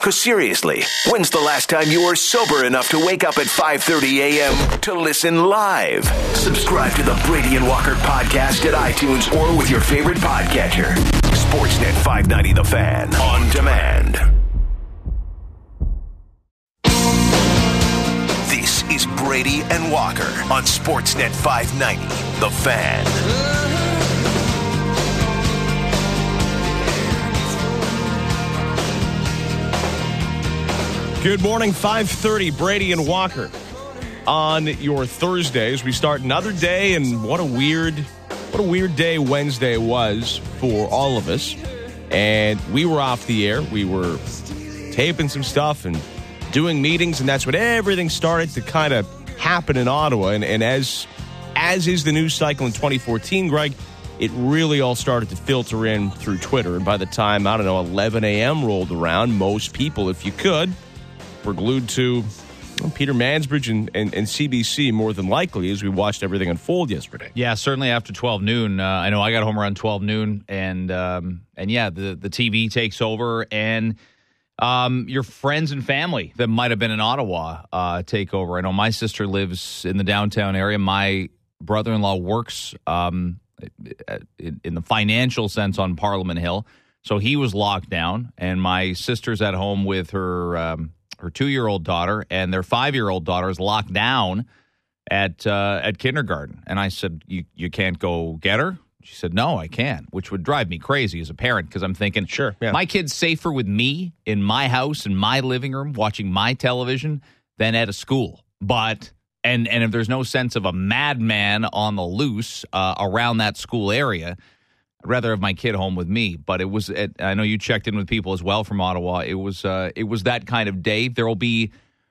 Because seriously, when's the last time you were sober enough to wake up at 5:30 a.m. to listen live? Subscribe to the Brady and Walker podcast at iTunes or with your favorite podcatcher. Sportsnet 590 The Fan on demand. This is Brady and Walker on Sportsnet 590 The Fan. Good morning, 5:30, Brady and Walker on your Thursdays. We start another day, and what a weird day Wednesday was for all of us. And we were off the air. We were taping some stuff and doing meetings, and that's when everything started to kind of happen in Ottawa. And as is the news cycle in 2014, Greg, it really all started to filter in through Twitter. And by the time, 11 a.m. rolled around, most people, if you could, were glued to Peter Mansbridge and CBC more than likely as we watched everything unfold yesterday. Yeah, certainly after 12 noon. I know I got home around 12 noon, and yeah, the TV takes over, and your friends and family that might have been in Ottawa take over. I know my sister lives in the downtown area. My brother-in-law works in the financial sense on Parliament Hill, so he was locked down, and my sister's at home with her 2-year-old daughter, and their 5-year-old daughter is locked down at kindergarten. And I said, you can't go get her? She said, no, I can't, which would drive me crazy as a parent because I'm thinking, sure, yeah, my kid's safer with me in my house, in my living room, watching my television than at a school. But, and if there's no sense of a madman on the loose around that school area, I'd rather have my kid home with me, but it was. I know you checked in with people as well from Ottawa. It was that kind of day. The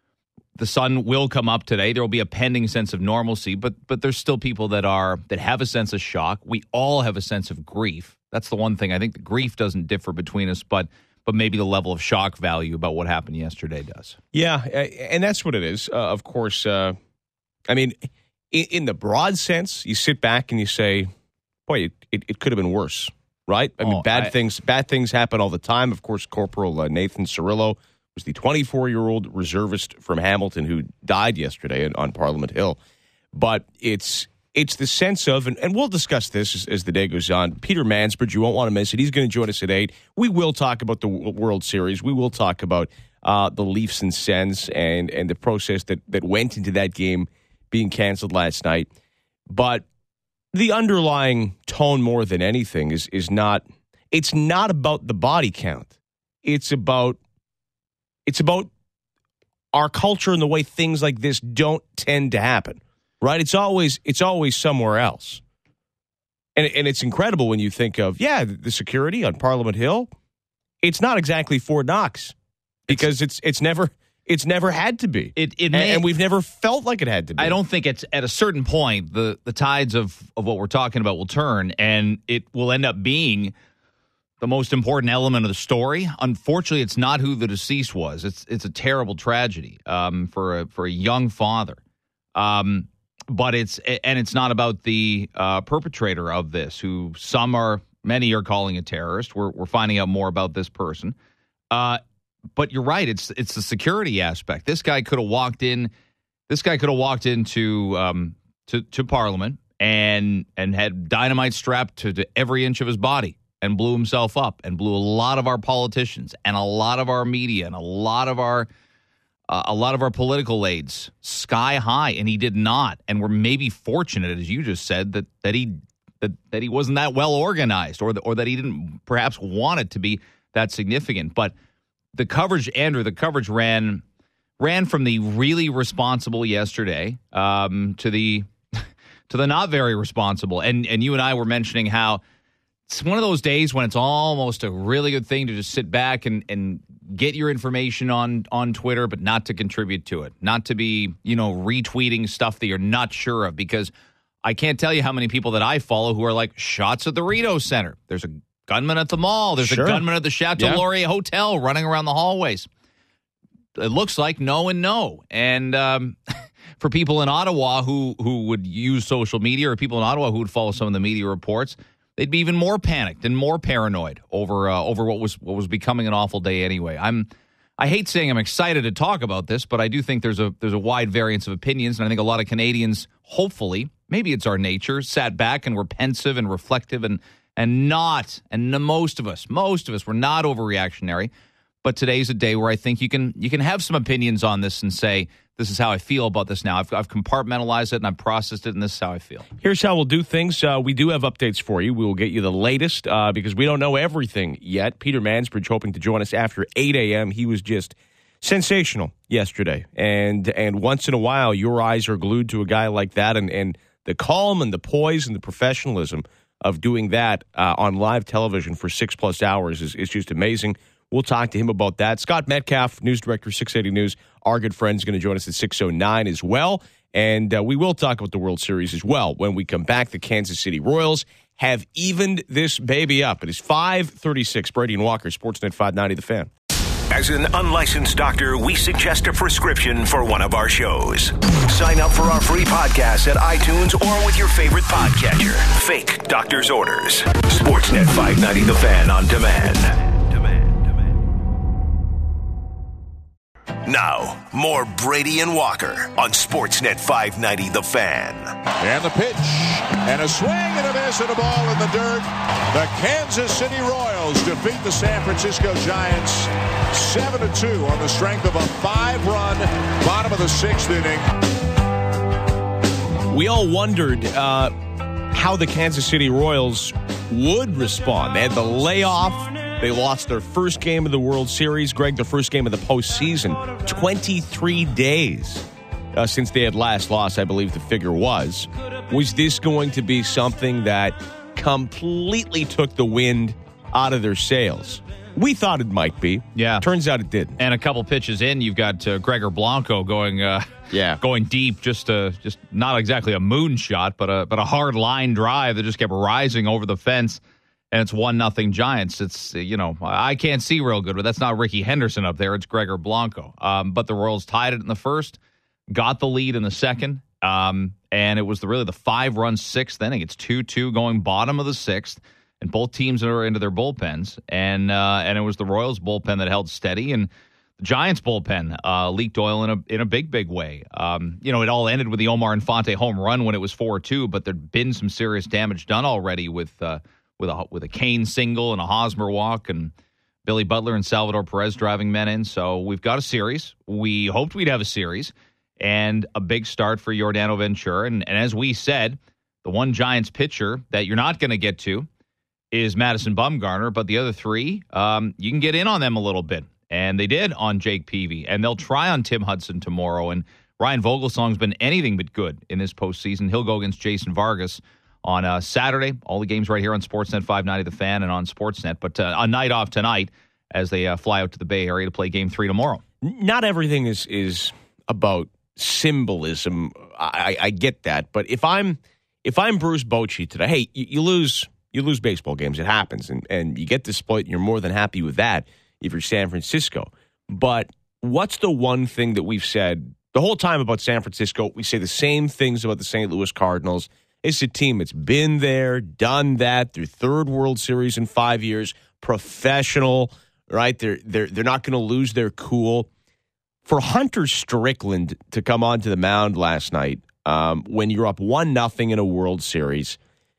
sun will come up today. There will be a pending sense of normalcy, but there's still people that have a sense of shock. We all have a sense of grief. That's the one thing. I think the grief doesn't differ between us, but maybe the level of shock value about what happened yesterday does. Yeah, and that's what it is. Of course, I mean, in the broad sense, you sit back and you say, boy, it could have been worse, right? I mean, bad things happen all the time. Of course, Corporal Nathan Cirillo was the 24-year-old reservist from Hamilton who died yesterday on Parliament Hill. But it's the sense of, and we'll discuss this as the day goes on. Peter Mansbridge, you won't want to miss it. He's going to join us at 8. We will talk about the World Series. We will talk about the Leafs and Sens and the process that went into that game being canceled last night. But the underlying tone more than anything is not, it's not about the body count. It's about our culture and the way things like this don't tend to happen, right? It's always somewhere else. And it's incredible when you think of, the security on Parliament Hill. It's not exactly Fort Knox because it's never had to be. And we've never felt like it had to be. I don't think it's at a certain point the tides of what we're talking about will turn, and it will end up being the most important element of the story. Unfortunately, it's not who the deceased was. It's a terrible tragedy for a young father. But it's not about the perpetrator of this, who many are calling a terrorist. We're finding out more about this person. But you're right. It's the security aspect. This guy could have walked in. This guy could have walked into to Parliament and had dynamite strapped to every inch of his body and blew himself up and blew a lot of our politicians and a lot of our media and a lot of our political aides sky high. And he did not. And we're maybe fortunate, as you just said, that he wasn't that well organized or that he didn't perhaps want it to be that significant. But the coverage, Andrew, ran from the really responsible yesterday to the not very responsible. And you and I were mentioning how it's one of those days when it's almost a really good thing to just sit back and get your information on Twitter, but not to contribute to it, not to be, retweeting stuff that you're not sure of, because I can't tell you how many people that I follow who are like, shots at the Rideau Center. There's a gunman at the mall. There's a gunman at the Chateau Laurier Hotel running around the hallways. It looks like no and no. And for people in Ottawa who would use social media, or people in Ottawa who would follow some of the media reports, they'd be even more panicked and more paranoid over what was becoming an awful day anyway. I'm I hate saying I'm excited to talk about this, but I do think there's a wide variance of opinions, and I think a lot of Canadians, hopefully, maybe it's our nature, sat back and were pensive and reflective and most of us were not overreactionary. But today's a day where I think you can have some opinions on this and say, this is how I feel about this now. I've compartmentalized it and I've processed it, and this is how I feel. Here's how we'll do things. We do have updates for you. We will get you the latest because we don't know everything yet. Peter Mansbridge hoping to join us after 8 a.m. He was just sensational yesterday. And once in a while, your eyes are glued to a guy like that, and the calm and the poise and the professionalism of doing that on live television for 6+ hours is just amazing. We'll talk to him about that. Scott Metcalf, news director, 680 News, our good friend, is going to join us at 6:09 as well. And we will talk about the World Series as well when we come back. The Kansas City Royals have evened this baby up. It is 5:36. Brady and Walker, Sportsnet 590, The Fan. As an unlicensed doctor, we suggest a prescription for one of our shows. Sign up for our free podcast at iTunes or with your favorite podcatcher. Fake doctor's orders. Sportsnet 590, The Fan on demand. Now, more Brady and Walker on Sportsnet 590, The Fan. And the pitch, and a swing, and a miss, and a ball in the dirt. The Kansas City Royals defeat the San Francisco Giants 7-2 on the strength of a 5-run bottom of the 6th inning. We all wondered how the Kansas City Royals would respond. They had the layoff. They lost their first game of the World Series. Greg, their first game of the postseason. 23 days since they had last lost, I believe the figure was. Was this going to be something that completely took the wind out of their sails? We thought it might be. Yeah. Turns out it didn't. And a couple pitches in, you've got Gregor Blanco going deep, just not exactly a moonshot, but a hard line drive that just kept rising over the fence. And it's 1-0 Giants. It's, I can't see real good, but that's not Ricky Henderson up there. It's Gregor Blanco. But the Royals tied it in the first, got the lead in the second, and it was really the 5-run 6th inning. It's 2-2 going bottom of the 6th, and both teams are into their bullpens. And it was the Royals bullpen that held steady, and the Giants bullpen leaked oil in a big way. It all ended with the Omar Infante home run when it was 4-2, but there'd been some serious damage done already with a Kane single and a Hosmer walk and Billy Butler and Salvador Perez driving men in. So we've got a series. We hoped we'd have a series and a big start for Yordano Ventura. And as we said, the one Giants pitcher that you're not going to get to is Madison Bumgarner, but the other three, you can get in on them a little bit. And they did on Jake Peavy, and they'll try on Tim Hudson tomorrow. And Ryan Vogelsong's been anything but good in this postseason. He'll go against Jason Vargas on Saturday. All the games right here on Sportsnet 590 The Fan and on Sportsnet. But a night off tonight as they fly out to the Bay Area to play Game 3 tomorrow. Not everything is about symbolism. I get that. But if I'm Bruce Bochy today, hey, you lose baseball games. It happens. And you get the split, and you're more than happy with that if you're San Francisco. But what's the one thing that we've said the whole time about San Francisco? We say the same things about the St. Louis Cardinals. It's a team that's been there, done that, their third World Series in 5 years, professional, right? They're not going to lose their cool. For Hunter Strickland to come onto the mound last night when you're up 1-0 in a World Series,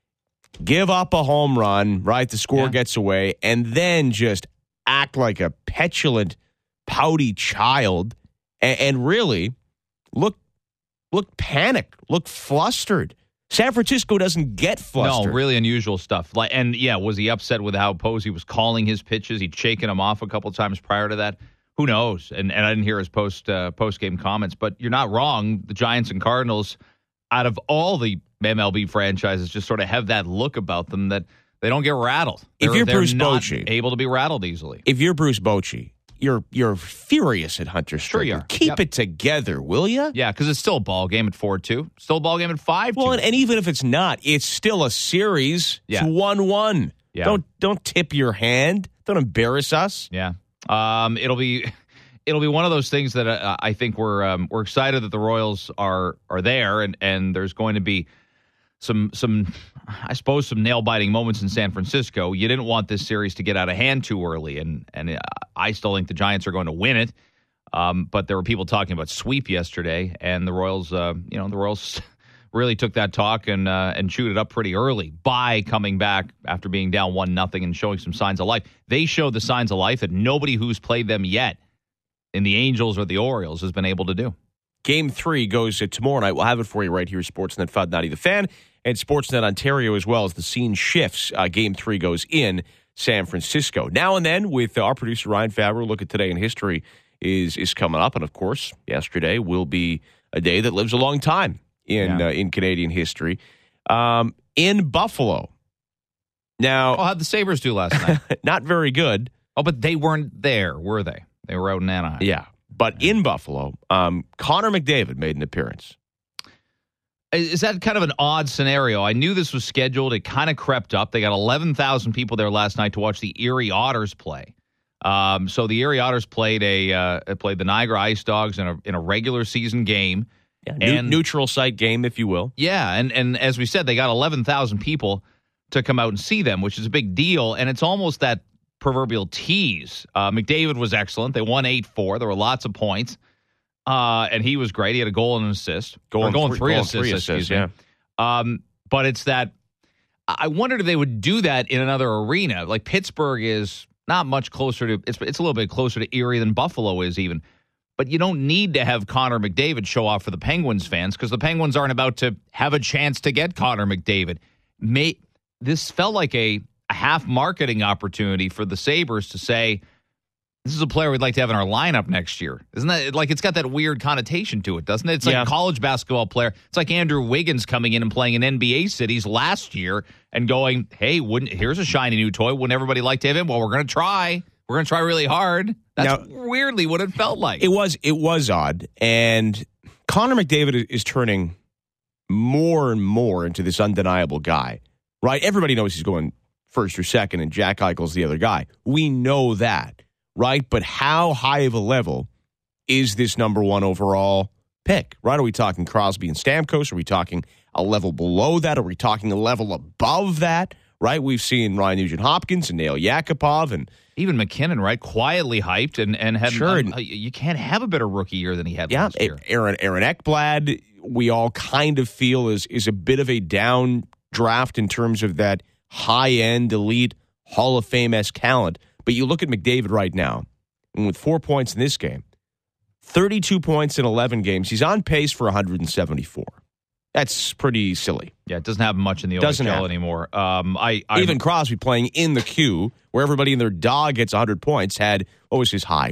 give up a home run, right? The score gets away, and then just act like a petulant, pouty child and really look panicked, look flustered. San Francisco doesn't get flustered. No, really unusual stuff. Was he upset with how Posey was calling his pitches? He'd shaken him off a couple times prior to that. Who knows? And I didn't hear his post-game comments, but you're not wrong. The Giants and Cardinals, out of all the MLB franchises, just sort of have that look about them that they don't get rattled. If you're Bruce not Bochy, able to be rattled easily. If you're Bruce Bochy, you're furious at Hunter Strickland. Sure Keep it together, will you? Yeah, because it's still a ball game at 4-2. Still a ball game at 5-2. Well, and even if it's not, it's still a series. Yeah. It's 1-1. Yeah. Don't tip your hand. Don't embarrass us. Yeah. It'll be one of those things that I think we're excited that the Royals are there, and there's going to be some I suppose some nail-biting moments in San Francisco. You didn't want this series to get out of hand too early, and I still think the Giants are going to win it. But there were people talking about sweep yesterday, and the Royals, the Royals really took that talk and chewed it up pretty early by coming back after being down 1-0 and showing some signs of life. They showed the signs of life that nobody who's played them yet in the Angels or the Orioles has been able to do. Game 3 goes tomorrow night. We'll have it for you right here, Sportsnet 590 The Fan, and Sportsnet Ontario as well as the scene shifts. Game 3 goes in San Francisco. Now and then, with our producer Ryan Fabro, look at Today in History is coming up. And, of course, yesterday will be a day that lives a long time in Canadian history. In Buffalo. Now, how'd the Sabres do last night? Not very good. Oh, but they weren't there, were they? They were out in Anaheim. Yeah. But in Buffalo, Connor McDavid made an appearance. Is that kind of an odd scenario? I knew this was scheduled. It kind of crept up. They got 11,000 people there last night to watch the Erie Otters play. So the Erie Otters played the Niagara Ice Dogs in a regular season game. Yeah, neutral site game, if you will. Yeah, and as we said, they got 11,000 people to come out and see them, which is a big deal. And it's almost that proverbial tease. McDavid was excellent. They won 8-4. There were lots of points. And he was great. He had a goal and an assist. Three assists. Yeah. But it's that I wondered if they would do that in another arena. Like Pittsburgh is not much closer to it's a little bit closer to Erie than Buffalo is even. But you don't need to have Connor McDavid show off for the Penguins fans because the Penguins aren't about to have a chance to get Connor McDavid. This felt like a half marketing opportunity for the Sabres to say, this is a player we'd like to have in our lineup next year. Isn't that like it's got that weird connotation to it, doesn't it? It's like a college basketball player. It's like Andrew Wiggins coming in and playing in NBA cities last year and going, hey, here's a shiny new toy. Wouldn't everybody like to have him? Well, we're going to try. We're going to try really hard. That's weirdly what it felt like. It was odd. And Connor McDavid is turning more and more into this undeniable guy, right? Everybody knows he's going first or second, and Jack Eichel's the other guy. We know that, right? But how high of a level is this number one overall pick, right? Are we talking Crosby and Stamkos? Are we talking a level below that? Are we talking a level above that, right? We've seen Ryan Nugent-Hopkins and Nail Yakupov and even McKinnon, right? Quietly hyped and had you can't have a better rookie year than he had last year. Aaron Ekblad, we all kind of feel is a bit of a down draft in terms of that high-end, elite, Hall of Fame-esque talent. But you look at McDavid right now, and with 4 points in this game, 32 points in 11 games, he's on pace for 174. That's pretty silly. Yeah, it doesn't happen much in the OHL anymore. Even Crosby playing in the queue, where everybody in their dog gets 100 points, had, what was his high?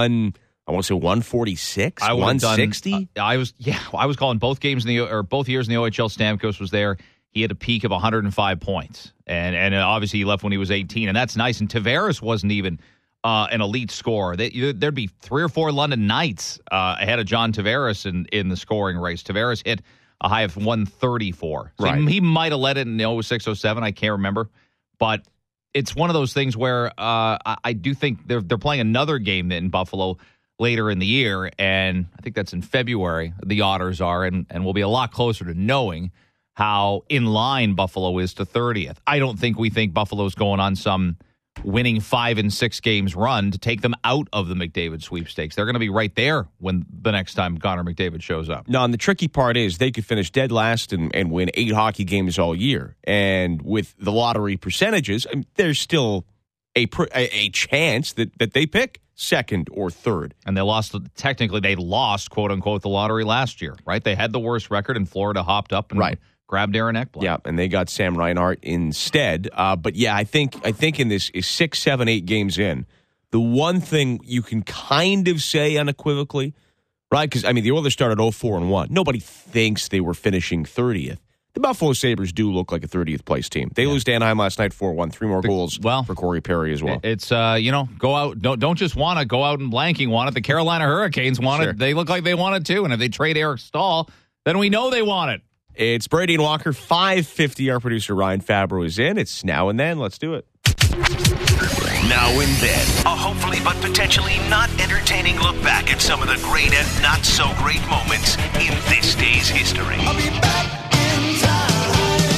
146? 160? I was calling both games both years in the OHL. Stamkos was there. He had a peak of 105 points. And obviously he left when he was 18, and that's nice. And Tavares wasn't even an elite scorer. There'd be 3 or 4 London Knights ahead of John Tavares in the scoring race. Tavares hit a high of 134. So right. He might have led it in the 06-07. I can't remember. But it's one of those things where I do think they're playing another game in Buffalo later in the year, and I think that's in February, the Otters are, and we'll be a lot closer to knowing how in line Buffalo is to 30th. I don't think we think Buffalo's going on some winning 5 and 6 games run to take them out of the McDavid sweepstakes. They're going to be right there when the next time Connor McDavid shows up. No, and the tricky part is they could finish dead last and win 8 hockey games all year. And with the lottery percentages, there's still a chance that they pick second or third. And they lost, quote unquote, the lottery last year, right? They had the worst record, and Florida hopped up and grabbed Aaron Ekblad. Yeah, and they got Sam Reinhart instead. But yeah, I think in this is 6, 7, 8 games in, the one thing you can kind of say unequivocally, right? Because the Oilers started 0-4-1. Nobody thinks they were finishing 30th. The Buffalo Sabres do look like a 30th place team. They lose to Anaheim last night 4-1, 3 more goals for Corey Perry as well. It's go out. Don't just want to go out and blanking want it. The Carolina Hurricanes want it. They look like they want it too. And if they trade Eric Stahl, then we know they want it. It's Brady and Walker, 5:50. Our producer Ryan Fabro is in. It's Now and Then. Let's do it. Now and Then, a hopefully but potentially not entertaining look back at some of the great and not so great moments in this day's history. I'll be back in time.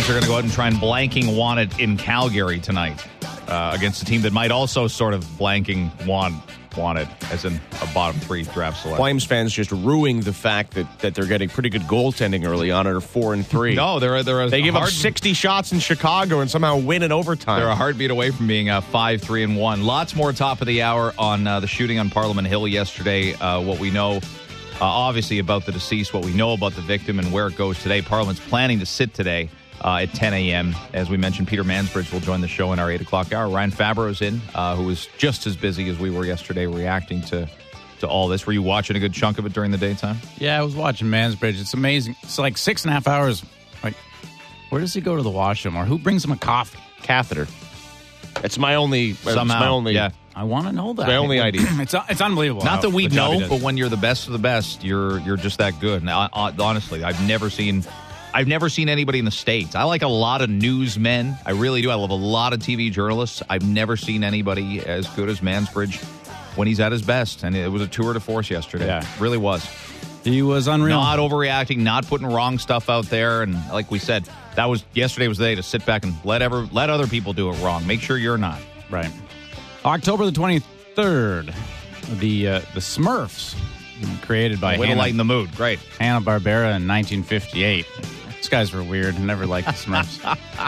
Flames are going to go out and try and blanking want it in Calgary tonight against a team that might also sort of blanking want it, as in a bottom 3 draft select. Flames fans just ruining the fact that they're getting pretty good goaltending early on and are 4-3. No, they give up 60 shots in Chicago and somehow win in overtime. They're a heartbeat away from being 5-3-1. Lots more top of the hour on the shooting on Parliament Hill yesterday. What we know, obviously, about the deceased, what we know about the victim, and where it goes today. Parliament's planning to sit today at 10 a.m. As we mentioned, Peter Mansbridge will join the show in our 8 o'clock hour. Ryan Fabro's in, who was just as busy as we were yesterday reacting to all this. Were you watching a good chunk of it during the daytime? Yeah, I was watching Mansbridge. It's amazing. It's like 6.5 hours. Like, where does he go to the washroom, or who brings him a coffee? Catheter. It's my only. Yeah. I want to know that. My only idea. It's unbelievable. Not that we the job he know, does. but when you're the best of the best, you're just that good. And honestly, I've never seen anybody in the States. I like a lot of newsmen. I really do. I love a lot of TV journalists. I've never seen anybody as good as Mansbridge when he's at his best. And it was a tour de force yesterday. Yeah. It really was. He was unreal. Not overreacting, not putting wrong stuff out there. And like we said, yesterday was the day to sit back and let other people do it wrong. Make sure you're not. Right. October the 23rd, the Smurfs, created by Way to lighten the mood. Great. Hanna-Barbera in 1958. These guys were weird. I never liked the Smurfs.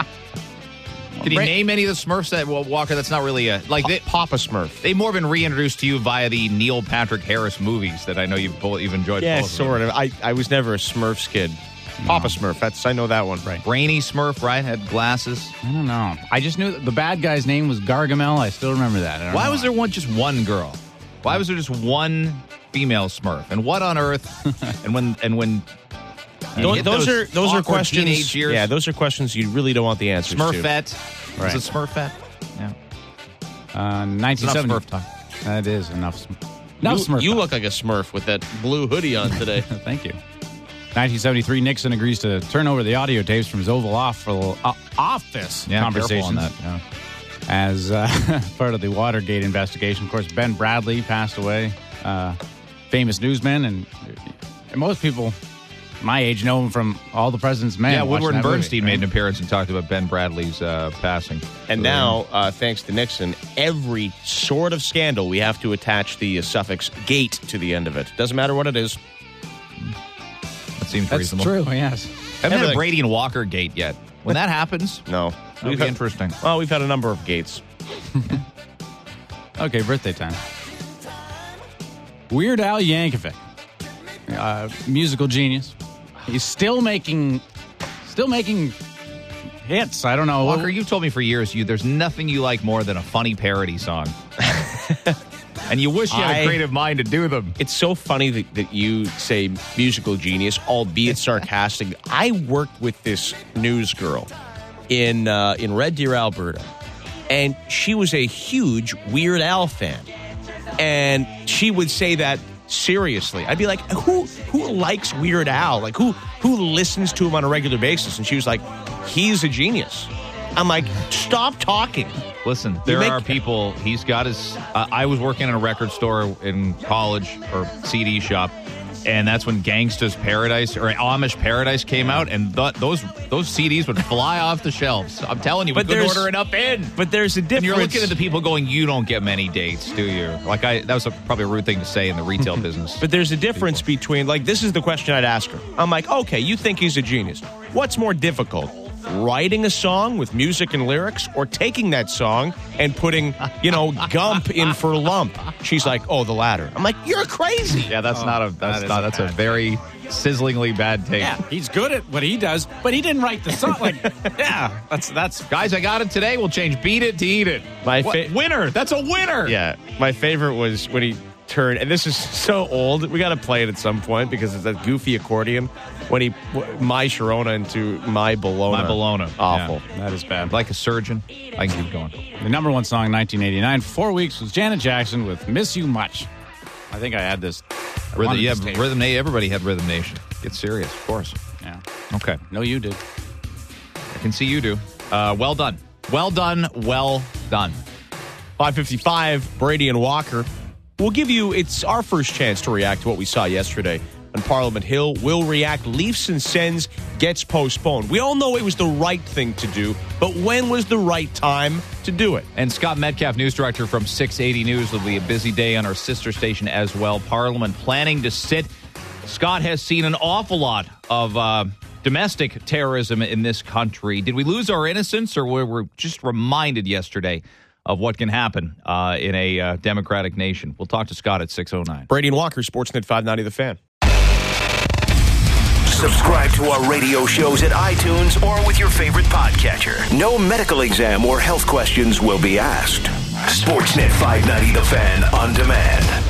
Did he name any of the Smurfs that, Walker, that's not really Papa Smurf. They've more been reintroduced to you via the Neil Patrick Harris movies that I know you've enjoyed. Yeah, both sort of. I was never a Smurfs kid. Papa Smurf. I know that one. Right. Brainy Smurf, right? Had glasses. I don't know. I just knew the bad guy's name was Gargamel. I still remember that. Why was there just one girl? Why was there just one female Smurf? And what on earth? and when those are questions. Teenage years. Yeah, those are questions you really don't want the answers Smurfette. to. Right. Is it Smurfette? Yeah. 1970. Enough Smurf time. That is enough. Enough Smurf. You look like a Smurf with that blue hoodie on today. Thank you. 1973, Nixon agrees to turn over the audio tapes from his Oval Office conversations. On that. Yeah. As part of the Watergate investigation. Of course, Ben Bradley passed away, famous newsman, and most people my age know him from All the President's Men. Yeah, Woodward and Bernstein movie, made an appearance and talked about Ben Bradley's passing. And now, thanks to Nixon, every sort of scandal, we have to attach the suffix "gate" to the end of it. Doesn't matter what it is. That seems That's reasonable. true, yes. Haven't had a Brady and Walker gate yet. When that happens, No. that'll be interesting. Well, we've had a number of gates. Okay, birthday time. Weird Al Yankovic, musical genius. He's still making hits. I don't know. Walker, you've told me for years there's nothing you like more than a funny parody song. And you wish you had a creative mind to do them. It's so funny that you say musical genius, albeit sarcastic. I worked with this news girl in Red Deer, Alberta, and she was a huge Weird Al fan. And she would say that seriously. I'd be like, who likes Weird Al? Like, who listens to him on a regular basis? And she was like, he's a genius. I'm like, stop talking. Listen, there are people, he's got his, I was working in a record store in college or CD shop, and that's when Gangsta's Paradise or Amish Paradise came out, and those CDs would fly off the shelves. I'm telling you, we couldn't order enough in. But there's a difference. And you're looking at the people going, you don't get many dates, do you? Like, that was probably a rude thing to say in the retail business. But there's a difference between, like, this is the question I'd ask her. I'm like, okay, you think he's a genius. What's more difficult? Writing a song with music and lyrics, or taking that song and putting, Gump in for Lump? She's like, oh, the latter. I'm like, you're crazy. Yeah, that's a very sizzlingly bad take. Yeah, he's good at what he does, but he didn't write the song. Like, yeah, that's guys, I got it today. We'll change "Beat It" to "Eat It." Winner. That's a winner. Yeah, my favorite was when he turned, and this is so old. We got to play it at some point because it's that goofy accordion when he My Sharona into My Bologna. My Bologna. Awful. Yeah, that is bad. Like a surgeon. I can keep going. The number one song in 1989, 4 weeks, was Janet Jackson with "Miss You Much." I think I had this. Rhythm Nation. Everybody had Rhythm Nation. Get serious, of course. Yeah. Okay. No, you did. I can see you do. Well done. Well done. Well done. 5:55, Brady and Walker. We'll give you, it's our first chance to react to what we saw yesterday on Parliament Hill will react. Leafs and Sens gets postponed. We all know it was the right thing to do, but when was the right time to do it? And Scott Metcalf, news director from 680 News, will be a busy day on our sister station as well. Parliament planning to sit. Scott has seen an awful lot of domestic terrorism in this country. Did we lose our innocence, or were we just reminded yesterday of what can happen in a democratic nation? We'll talk to Scott at 6:09. Brady and Walker, Sportsnet 590 The Fan. Subscribe to our radio shows at iTunes or with your favorite podcatcher. No medical exam or health questions will be asked. Sportsnet 590 The Fan on demand.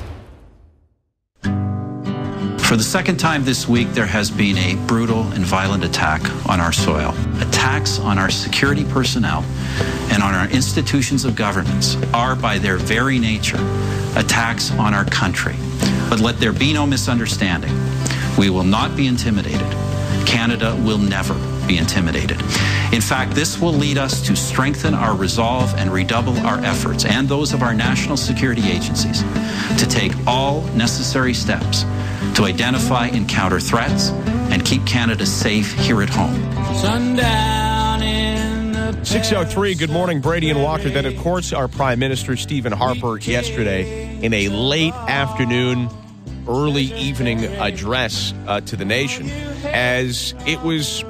For the second time this week, there has been a brutal and violent attack on our soil. Attacks on our security personnel and on our institutions of governance are, by their very nature, attacks on our country. But let there be no misunderstanding. We will not be intimidated. Canada will never be intimidated. In fact, this will lead us to strengthen our resolve and redouble our efforts and those of our national security agencies to take all necessary steps to identify and counter threats and keep Canada safe here at home. Sundown in the 6:03, good morning, Brady and Walker. Then, of course, our Prime Minister, Stephen Harper, yesterday in a late afternoon, early evening address to the nation, as it was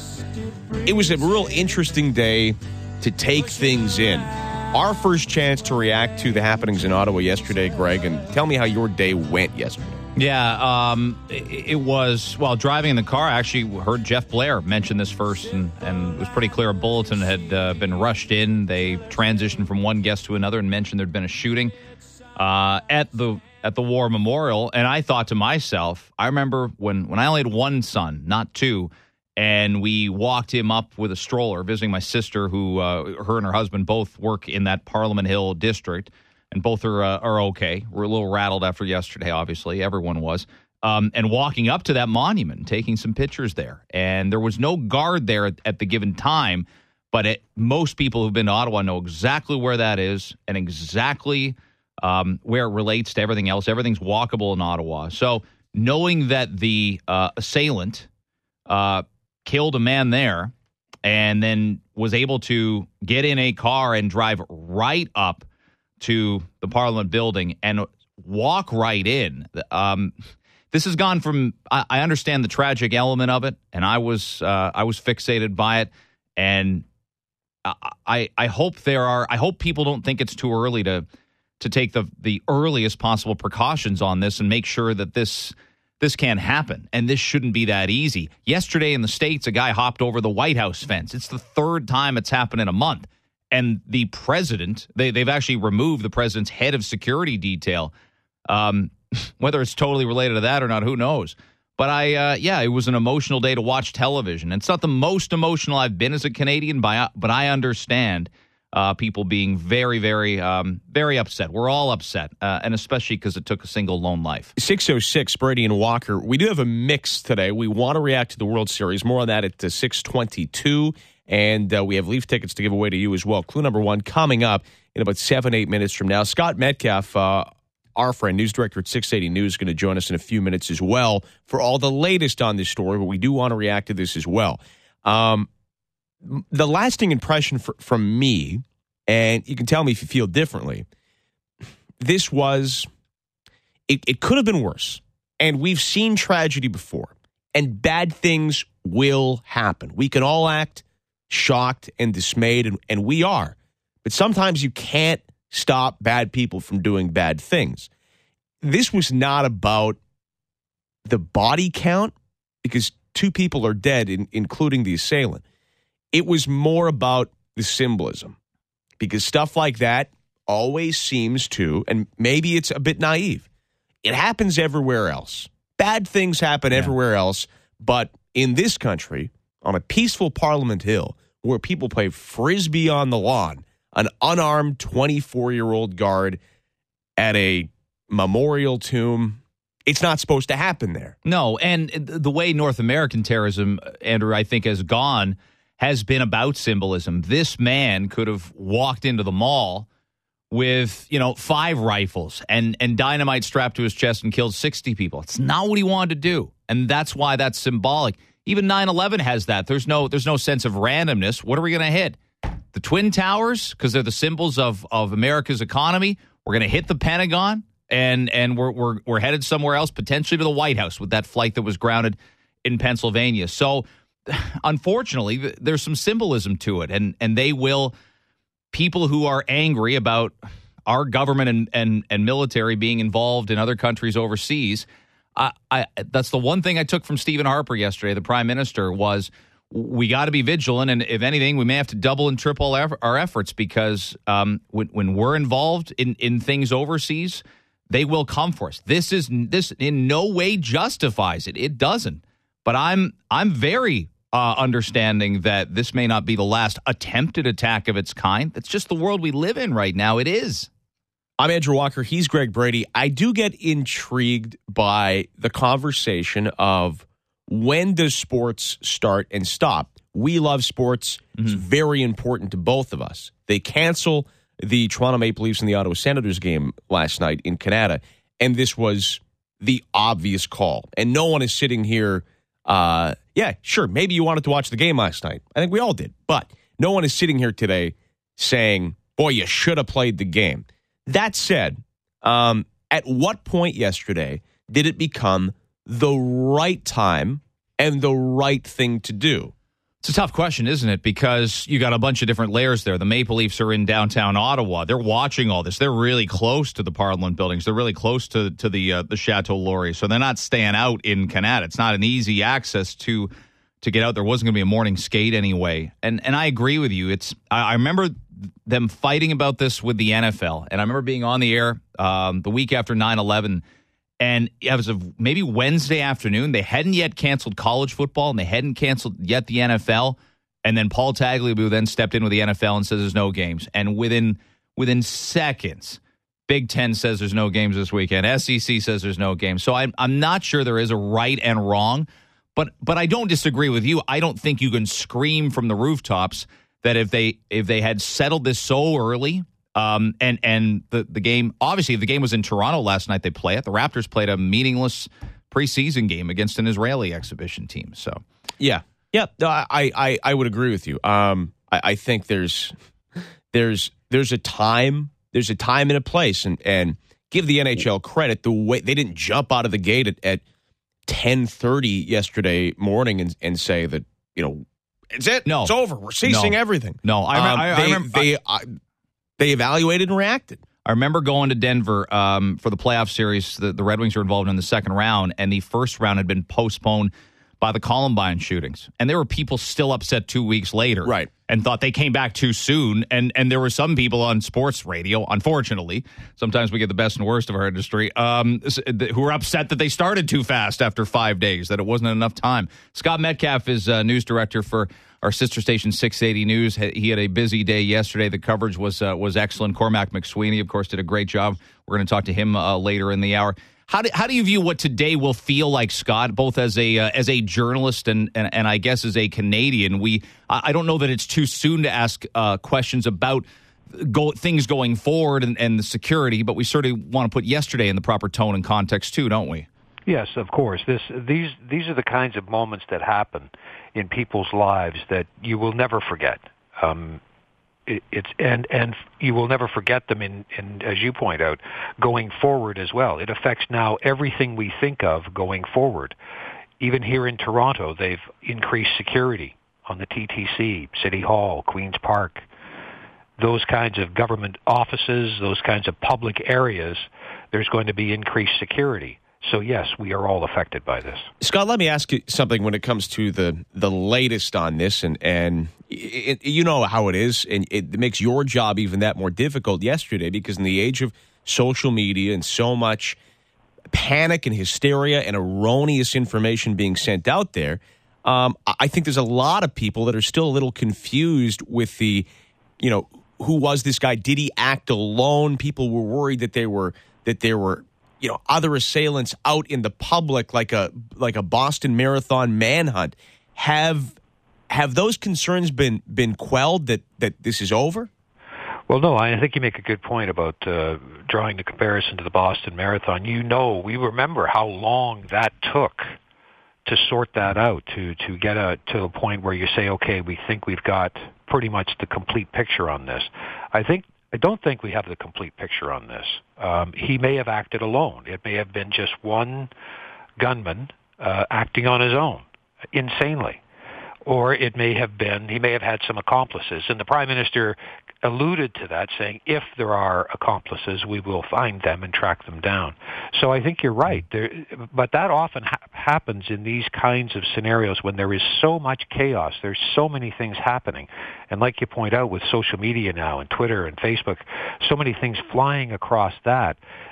a real interesting day to take things in. Our first chance to react to the happenings in Ottawa yesterday, Greg, and tell me how your day went yesterday. Yeah, it was, while driving in the car, I actually heard Jeff Blair mention this first, and it was pretty clear a bulletin had been rushed in. They transitioned from one guest to another and mentioned there'd been a shooting at the War Memorial. And I thought to myself, I remember when I only had one son, not two, and we walked him up with a stroller, visiting my sister, who her and her husband both work in that Parliament Hill district. And both are okay. We're a little rattled after yesterday, obviously. Everyone was. And walking up to that monument, taking some pictures there. And there was no guard there at the given time, but most people who've been to Ottawa know exactly where that is and exactly where it relates to everything else. Everything's walkable in Ottawa. So knowing that the assailant killed a man there and then was able to get in a car and drive right up to the Parliament building and walk right in. This has gone from, I understand the tragic element of it, and I was fixated by it, and I hope I hope people don't think it's too early to take the earliest possible precautions on this and make sure that this can't happen, and this shouldn't be that easy. Yesterday in the States, a guy hopped over the White House fence. It's the third time it's happened in a month. And the president, they've actually removed the president's head of security detail. Whether it's totally related to that or not, who knows? But it was an emotional day to watch television. And it's not the most emotional I've been as a Canadian, but I understand people being very, very, very upset. We're all upset, and especially because it took a single lone life. 6:06, Brady and Walker. We do have a mix today. We want to react to the World Series. More on that at 6:22. And we have Leaf tickets to give away to you as well. Clue number one coming up in about 7-8 minutes from now. Scott Metcalf, our friend, news director at 680 News, is going to join us in a few minutes as well for all the latest on this story, but we do want to react to this as well. The lasting impression from me, and you can tell me if you feel differently, this was, it could have been worse. And we've seen tragedy before, and bad things will happen. We can all act shocked and dismayed, and we are. But sometimes you can't stop bad people from doing bad things. This was not about the body count, because 2 people are dead, including the assailant. It was more about the symbolism, because stuff like that always seems to, and maybe it's a bit naive, it happens everywhere else. Bad things happen everywhere else, but in this country, on a peaceful Parliament Hill, where people play Frisbee on the lawn, an unarmed 24-year-old guard at a memorial tomb, it's not supposed to happen there. No, and the way North American terrorism, Andrew, I think has gone, has been about symbolism. This man could have walked into the mall with 5 rifles and dynamite strapped to his chest and killed 60 people. It's not what he wanted to do, and that's why that's symbolic. Even 9/11 has that. There's no sense of randomness. What are we going to hit? The Twin Towers, because they're the symbols of America's economy. We're going to hit the Pentagon, and we're headed somewhere else, potentially to the White House with that flight that was grounded in Pennsylvania. So, unfortunately, there's some symbolism to it, and they will. People who are angry about our government and military being involved in other countries overseas. That's the one thing I took from Stephen Harper yesterday, the Prime Minister, was we got to be vigilant, and if anything, we may have to double and triple our efforts because when we're involved in things overseas, they will come for us. This in no way justifies it. It doesn't. But I'm very understanding that this may not be the last attempted attack of its kind. That's just the world we live in right now. It is. I'm Andrew Walker. He's Greg Brady. I do get intrigued by the conversation of when does sports start and stop. We love sports. It's very important to both of us. They cancel the Toronto Maple Leafs and the Ottawa Senators game last night in Canada, and this was the obvious call. And no one is sitting here yeah, sure, maybe you wanted to watch the game last night. I think we all did. But no one is sitting here today saying, boy, you should have played the game. That said, at what point yesterday did it become the right time and the right thing to do? It's a tough question, isn't it? Because you got a bunch of different layers there. The Maple Leafs are in downtown Ottawa. They're watching all this. They're really close to the Parliament buildings. They're really close to the Chateau Laurier. So they're not staying out in Canada. It's not an easy access to get out. There wasn't going to be a morning skate anyway. And I agree with you. I remember them fighting about this with the NFL. And I remember being on the air the week after 9/11. And it was maybe Wednesday afternoon. They hadn't yet canceled college football, and they hadn't canceled yet the NFL. And then Paul Tagliabue then stepped in with the NFL and says there's no games. And within seconds, Big Ten says there's no games this weekend. SEC says there's no games. So I'm not sure there is a right and wrong, but I don't disagree with you. I don't think you can scream from the rooftops that if they had settled this so early. And the game, obviously, if the game was in Toronto last night, they play it. The Raptors played a meaningless preseason game against an Israeli exhibition team. So, yeah, no, I would agree with you. I think there's a time and a place, and give the NHL credit the way they didn't jump out of the gate at 10:30 yesterday morning and say that it's it, it's over, we're ceasing everything. No, I remember. They evaluated and reacted. I remember going to Denver for the playoff series. The Red Wings were involved in the second round, and the first round had been postponed by the Columbine shootings. And there were people still upset 2 weeks later. Right. And thought they came back too soon. And there were some people on sports radio, unfortunately, sometimes we get the best and worst of our industry, who were upset that they started too fast after 5 days, that it wasn't enough time. Scott Metcalf is news director for our sister station 680 News. He had a busy day yesterday. The coverage was excellent. Cormac McSweeney, of course, did a great job. We're going to talk to him later in the hour. How do you view what today will feel like, Scott, both as a journalist and I guess as a Canadian? I don't know that it's too soon to ask questions about things going forward and the security, but we sort of want to put yesterday in the proper tone and context too, don't we? Yes, of course. These are the kinds of moments that happen in people's lives that you will never forget. And you will never forget them in, as you point out, going forward as well. It affects now everything we think of going forward. Even here in Toronto, they've increased security on the TTC, City Hall, Queen's Park, those kinds of government offices, those kinds of public areas. There's going to be increased security. So, yes, we are all affected by this. Scott, let me ask you something when it comes to the latest on this, and you know how it is, and it makes your job even that more difficult yesterday because in the age of social media and so much panic and hysteria and erroneous information being sent out there, I think there's a lot of people that are still a little confused with the, who was this guy? Did he act alone? People were worried that there were other assailants out in the public like a Boston Marathon manhunt. Have those concerns been quelled that this is over? Well, no, I think you make a good point about drawing the comparison to the Boston Marathon. We remember how long that took to sort that out, to get to a point where you say, okay, we think we've got pretty much the complete picture on this. I don't think we have the complete picture on this. He may have acted alone. It may have been just one gunman acting on his own, insanely. Or he may have had some accomplices. And the Prime Minister alluded to that, saying if there are accomplices, we will find them and track them down. So I think you're right. But that often happens in these kinds of scenarios when there is so much chaos. There's so many things happening. And like you point out with social media now and Twitter and Facebook, so many things flying across that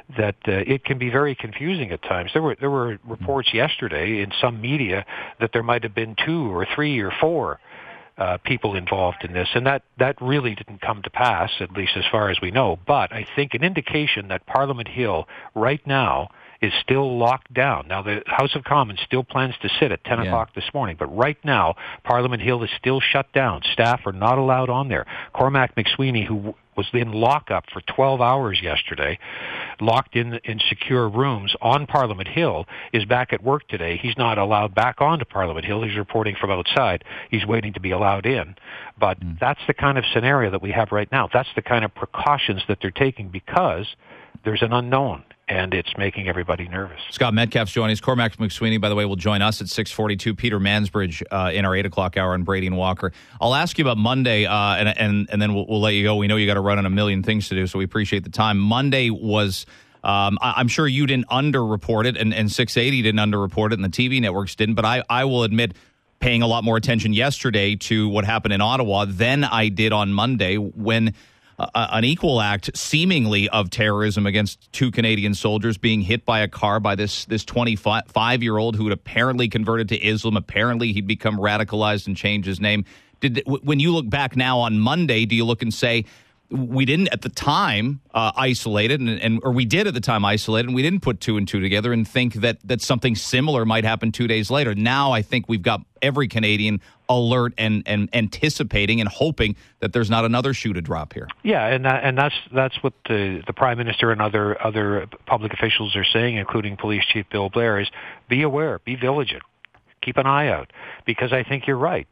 it can be very confusing at times. There were reports yesterday in some media that there might have been 2 or 3 or 4 people involved in this, and that really didn't come to pass, at least as far as we know. But I think an indication that Parliament Hill right now is still locked down. Now, the House of Commons still plans to sit at 10 o'clock this morning, but right now, Parliament Hill is still shut down. Staff are not allowed on there. Cormac McSweeney, who was in lockup for 12 hours yesterday, locked in secure rooms on Parliament Hill, is back at work today. He's not allowed back onto Parliament Hill. He's reporting from outside. He's waiting to be allowed in. But that's the kind of scenario that we have right now. That's the kind of precautions that they're taking because there's an unknown, and it's making everybody nervous. Scott Metcalf's joining us. Cormac McSweeney, by the way, will join us at 6:42. Peter Mansbridge in our 8 o'clock hour on Brady and Walker. I'll ask you about Monday, and then we'll let you go. We know you got to run on a million things to do, so we appreciate the time. Monday was, I'm sure you didn't underreport it, and 680 didn't underreport it, and the TV networks didn't, but I will admit paying a lot more attention yesterday to what happened in Ottawa than I did on Monday when an equal act, seemingly, of terrorism against 2 Canadian soldiers being hit by a car by this 25-year-old who had apparently converted to Islam. Apparently, he'd become radicalized and changed his name. When you look back now on Monday, do you look and say, we didn't at the time isolate it, or we did at the time isolate it, and we didn't put 2 and 2 together and think that something similar might happen 2 days later? Now I think we've got every Canadian alert and anticipating and hoping that there's not another shoe to drop here. Yeah, and that's what the Prime Minister and other public officials are saying, including Police Chief Bill Blair, is be aware, be vigilant, keep an eye out, because I think you're right.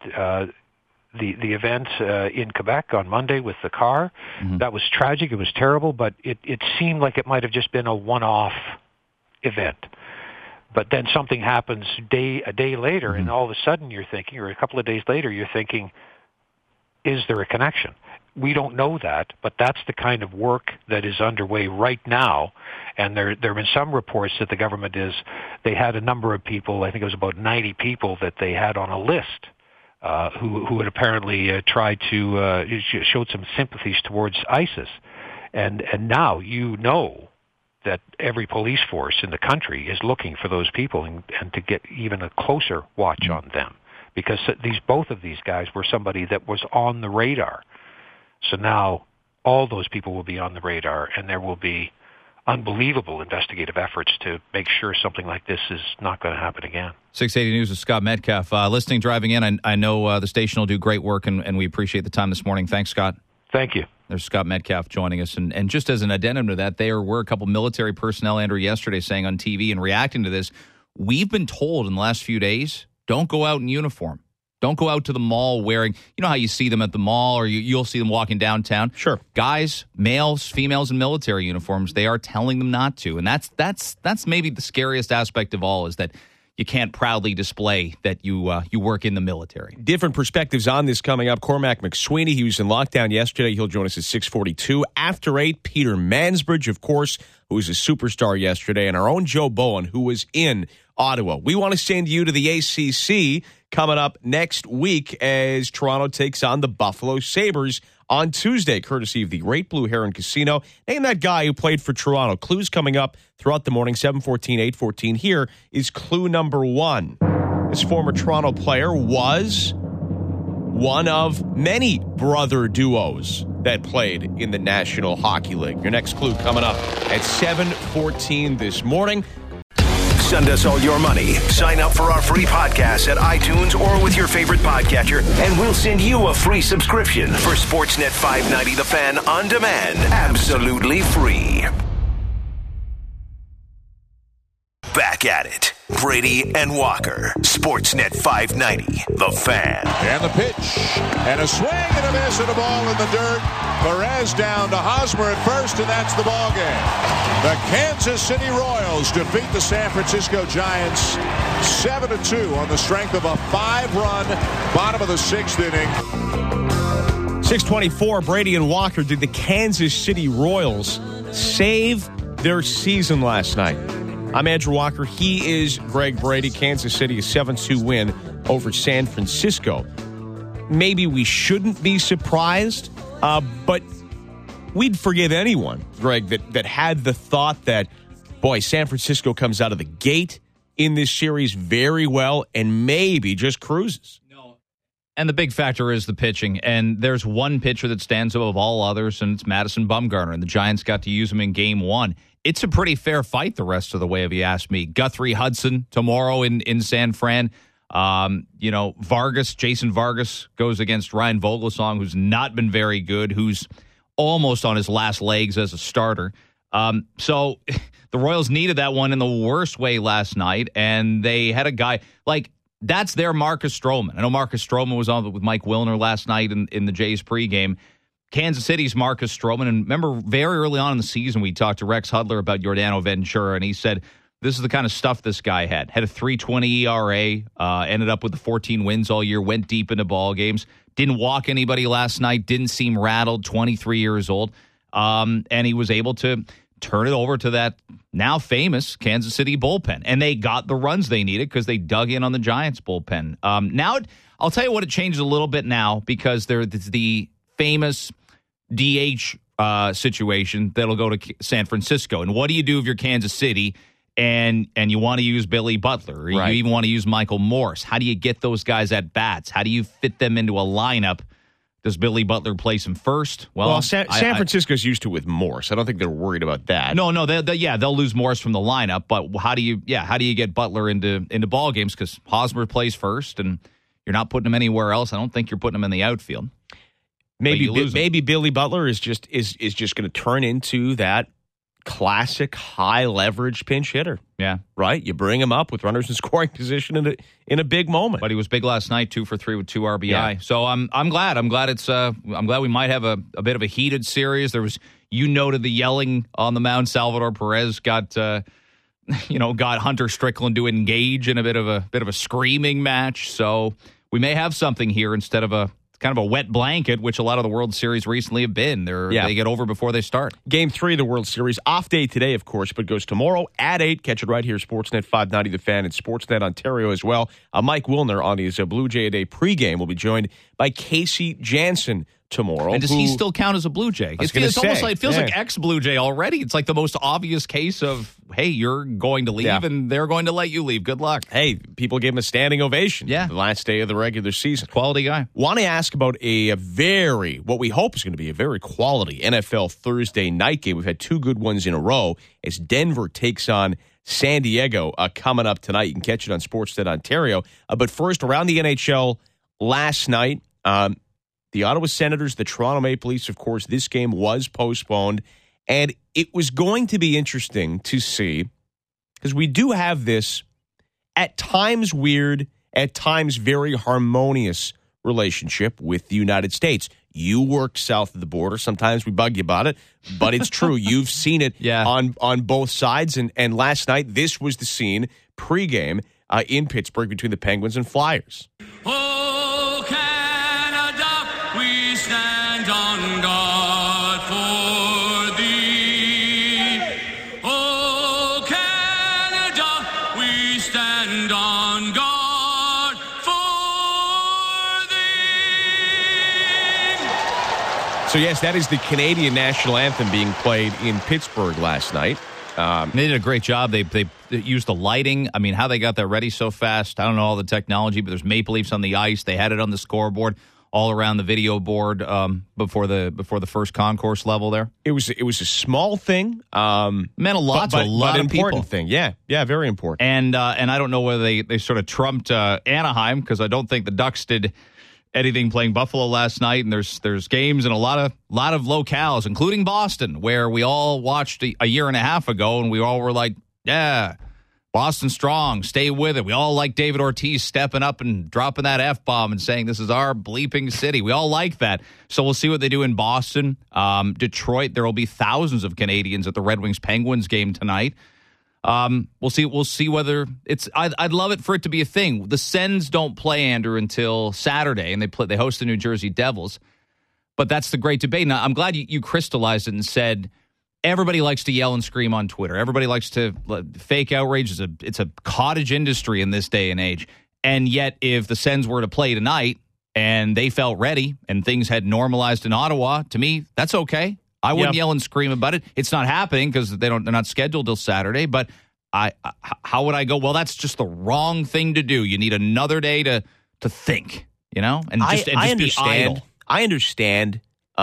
The event in Quebec on Monday with the car, that was tragic. It was terrible, but it seemed like it might have just been a one-off event. But then something happens a day later, and all of a sudden you're thinking, or a couple of days later, you're thinking, is there a connection? We don't know that, but that's the kind of work that is underway right now. And there have been some reports that the government they had a number of people, I think it was about 90 people that they had on a list, who had apparently tried to showed some sympathies towards ISIS, and now you know that every police force in the country is looking for those people and to get even a closer watch on them, because both of these guys were somebody that was on the radar. So now all those people will be on the radar, and there will be unbelievable investigative efforts to make sure something like this is not going to happen again. 680 News with Scott Metcalf. Listening, driving in, I know the station will do great work, and we appreciate the time this morning. Thanks, Scott. Thank you. There's Scott Metcalf joining us. And just as an addendum to that, there were a couple military personnel, Andrew, yesterday saying on TV and reacting to this, we've been told in the last few days, don't go out in uniform. Don't go out to the mall wearing, you know how you see them at the mall, or you'll see them walking downtown? Sure. Guys, males, females in military uniforms, they are telling them not to. And that's maybe the scariest aspect of all, is that you can't proudly display that you work in the military. Different perspectives on this coming up. Cormac McSweeney, he was in lockdown yesterday. He'll join us at 6:42. After 8, Peter Mansbridge, of course, who was a superstar yesterday, and our own Joe Bowen, who was in Ottawa. We want to send you to the ACC coming up next week as Toronto takes on the Buffalo Sabres on Tuesday, courtesy of the Great Blue Heron Casino. Name that guy who played for Toronto. Clues coming up throughout the morning, 7:14, 8:14. Here is clue number 1. This former Toronto player was one of many brother duos that played in the National Hockey League. Your next clue coming up at 7:14 this morning. Send us all your money. Sign up for our free podcast at iTunes or with your favorite podcatcher, and we'll send you a free subscription for Sportsnet 590 The Fan on demand. Absolutely free. Back at it. Brady and Walker. Sportsnet 590 The Fan. And the pitch. And a swing and a miss and a ball in the dirt. Perez down to Hosmer at first, and that's the ball game. The Kansas City Royals defeat the San Francisco Giants 7-2 on the strength of a 5-run bottom of the 6th inning. 6:24, Brady and Walker. Did the Kansas City Royals save their season last night? I'm Andrew Walker. He is Greg Brady. Kansas City, a 7-2 win over San Francisco. Maybe we shouldn't be surprised, but we'd forgive anyone, Greg, that had the thought that, boy, San Francisco comes out of the gate in this series very well and maybe just cruises. And the big factor is the pitching. And there's one pitcher that stands above all others, and it's Madison Bumgarner. And the Giants got to use him in Game 1. It's a pretty fair fight the rest of the way, if you ask me. Guthrie Hudson tomorrow in San Fran. Jason Vargas goes against Ryan Vogelsong, who's not been very good, who's almost on his last legs as a starter. So the Royals needed that one in the worst way last night, and they had a guy like that's their Marcus Stroman. I know Marcus Stroman was on with Mike Wilner last night in the Jays pregame. Kansas City's Marcus Stroman, and remember very early on in the season we talked to Rex Hudler about Yordano Ventura, and he said this is the kind of stuff this guy had a 3.20 ERA, ended up with the 14 wins all year, went deep into ball games, didn't walk anybody last night, didn't seem rattled, 23 years old, and he was able to turn it over to that now famous Kansas City bullpen, and they got the runs they needed because they dug in on the Giants bullpen. Now I'll tell you what, it changes a little bit now because there's the famous DH situation that'll go to San Francisco. And what do you do if you're Kansas City and you want to use Billy Butler or you even want to use Michael Morse? How do you get those guys at bats? How do you fit them into a lineup? Does Billy Butler place him first? Well, San Francisco's used to with Morse. I don't think they're worried about that. No, they'll lose Morse from the lineup. But how do you get Butler into ball games? Because Hosmer plays first, and you're not putting him anywhere else. I don't think you're putting him in the outfield. Maybe Billy Butler is just going to turn into that classic high leverage pinch hitter. Yeah, right. You bring him up with runners in scoring position in a big moment. But he was big last night, 2 for 3 with 2 RBI. Yeah. So I'm glad. I'm glad we might have a bit of a heated series. There was, noted the yelling on the mound. Salvador Perez got Hunter Strickland to engage in a bit of a screaming match. So we may have something here instead of a kind of a wet blanket, which a lot of the World Series recently have been. They get over before they start. Game 3 of the World Series. Off day today, of course, but goes tomorrow at 8. Catch it right here, Sportsnet 590 The Fan and Sportsnet Ontario as well. Mike Wilner on his Blue Jay a Day pregame will be joined by Casey Janssen tomorrow. And does he still count as a Blue Jay? It feels like ex-Blue Jay already. It's like the most obvious case of, hey, you're going to leave and they're going to let you leave. Good luck. Hey, people gave him a standing ovation the last day of the regular season. Quality guy. Want to ask about what we hope is going to be a very quality NFL Thursday night game. We've had 2 good ones in a row as Denver takes on San Diego coming up tonight. You can catch it on Sportsnet Ontario. But first, around the NHL last night, the Ottawa Senators, the Toronto Maple Leafs, of course, this game was postponed. And it was going to be interesting to see, because we do have this at times weird, at times very harmonious relationship with the United States. You work south of the border. Sometimes we bug you about it, but it's true. You've seen it on both sides. And last night, this was the scene pregame in Pittsburgh between the Penguins and Flyers. Oh, Canada, we stand on guard for thee. Oh, Canada, we stand on guard for thee. So, yes, that is the Canadian national anthem being played in Pittsburgh last night. They did a great job. They used the lighting. I mean, how they got that ready so fast, I don't know all the technology, but there's Maple Leafs on the ice. They had it on the scoreboard. all around the video board before the first concourse level there? It was a small thing. Meant a lot to a lot of important people. thing. Yeah, very important. And I don't know whether they sort of trumped Anaheim, because I don't think the Ducks did anything playing Buffalo last night. And there's games in a lot of locales, including Boston, where we all watched a year and a half ago, and we all were like, yeah, Boston strong, stay with it. We all like David Ortiz stepping up and dropping that F-bomb and saying this is our bleeping city. We all like that. So we'll see what they do in Boston. Detroit, there will be thousands of Canadians at the Red Wings-Penguins game tonight. We'll see whether it's. I'd love it for it to be a thing. The Sens don't play, Andrew, until Saturday, and they host the New Jersey Devils. But that's the great debate. Now, I'm glad you crystallized it and said everybody likes to yell and scream on Twitter. Everybody likes to fake outrage. It's a cottage industry in this day and age. And yet, if the Sens were to play tonight and they felt ready and things had normalized in Ottawa, to me, that's okay. I wouldn't yell and scream about it. It's not happening because they're not scheduled till Saturday. But how would I go? Well, that's just the wrong thing to do. You need another day to think, and just be idle. I understand.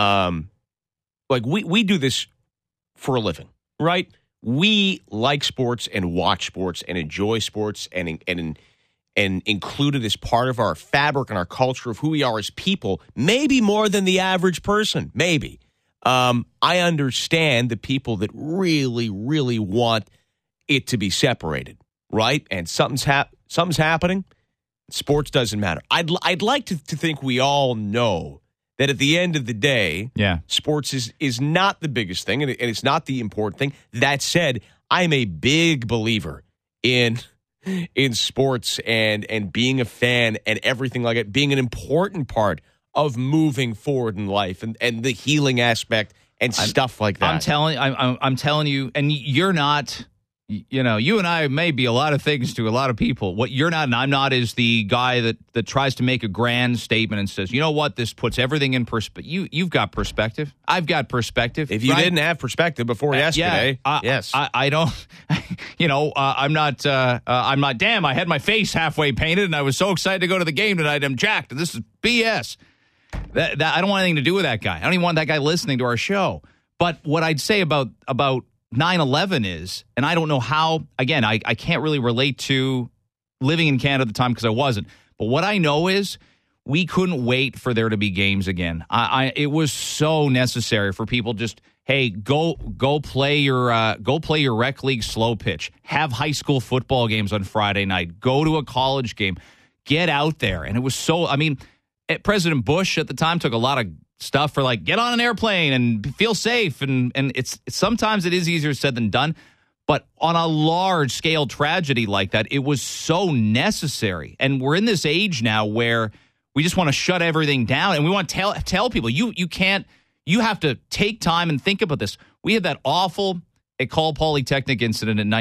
Like we do this for a living, right? We like sports and watch sports and enjoy sports and include it as part of our fabric and our culture of who we are as people, maybe more than the average person, maybe. I understand the people that really, really want it to be separated, right? And something's happening. Sports doesn't matter. I'd like to think we all know that at the end of the day, sports is not the biggest thing, and it's not the important thing. That said, I'm a big believer in sports and being a fan and everything like it being an important part of moving forward in life and the healing aspect and stuff like that. I'm telling you, and you're not. You and I may be a lot of things to a lot of people. What you're not and I'm not is the guy that tries to make a grand statement and says, you know what, this puts everything in perspective. You've got perspective. I've got perspective. If you didn't have perspective before yesterday, yes. I don't, I'm not, damn, I had my face halfway painted and I was so excited to go to the game tonight. I'm jacked. This is BS. That I don't want anything to do with that guy. I don't even want that guy listening to our show. But what I'd say about 9/11 is, and I don't know how, again, I can't really relate to living in Canada at the time because I wasn't. But what I know is we couldn't wait for there to be games again. It was so necessary for people just, hey, go play your rec league slow pitch. Have high school football games on Friday night. Go to a college game. Get out there. And it was so, President Bush at the time took a lot of stuff for like get on an airplane and feel safe, and it's sometimes it is easier said than done, but on a large scale tragedy like that, it was so necessary. And we're in this age now where we just want to shut everything down, and we want to tell people you have to take time and think about this. We had that awful École Polytechnique incident in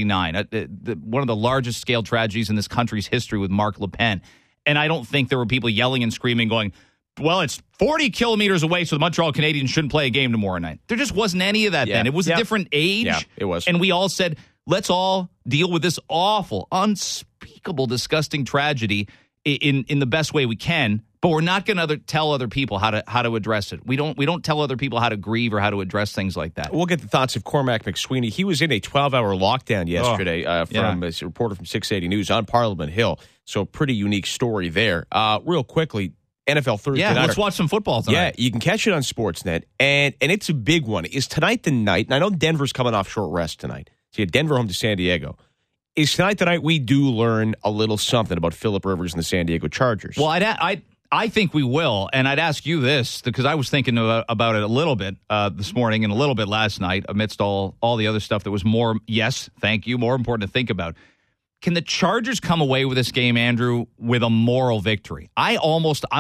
1989, one of the largest scale tragedies in this country's history with Mark Le Pen, and I don't think there were people yelling and screaming going, well, it's 40 kilometers away, so the Montreal Canadiens shouldn't play a game tomorrow night. There just wasn't any of that then. It was a different age. Yeah, it was. And we all said, let's all deal with this awful, unspeakable, disgusting tragedy in the best way we can, but we're not going to tell other people how to address it. We don't tell other people how to grieve or how to address things like that. We'll get the thoughts of Cormac McSweeney. He was in a 12-hour lockdown yesterday from a reporter from 680 News on Parliament Hill, so pretty unique story there. Real quickly, NFL Thursday night. Let's watch some football tonight. Yeah, you can catch it on Sportsnet, and it's a big one. Is tonight the night, and I know Denver's coming off short rest tonight, so you have Denver home to San Diego. Is tonight the night we do learn a little something about Phillip Rivers and the San Diego Chargers? Well, I think we will, and I'd ask you this, because I was thinking about it a little bit this morning and a little bit last night amidst all the other stuff that was more important to think about. Can the Chargers come away with this game, Andrew, with a moral victory? I'm a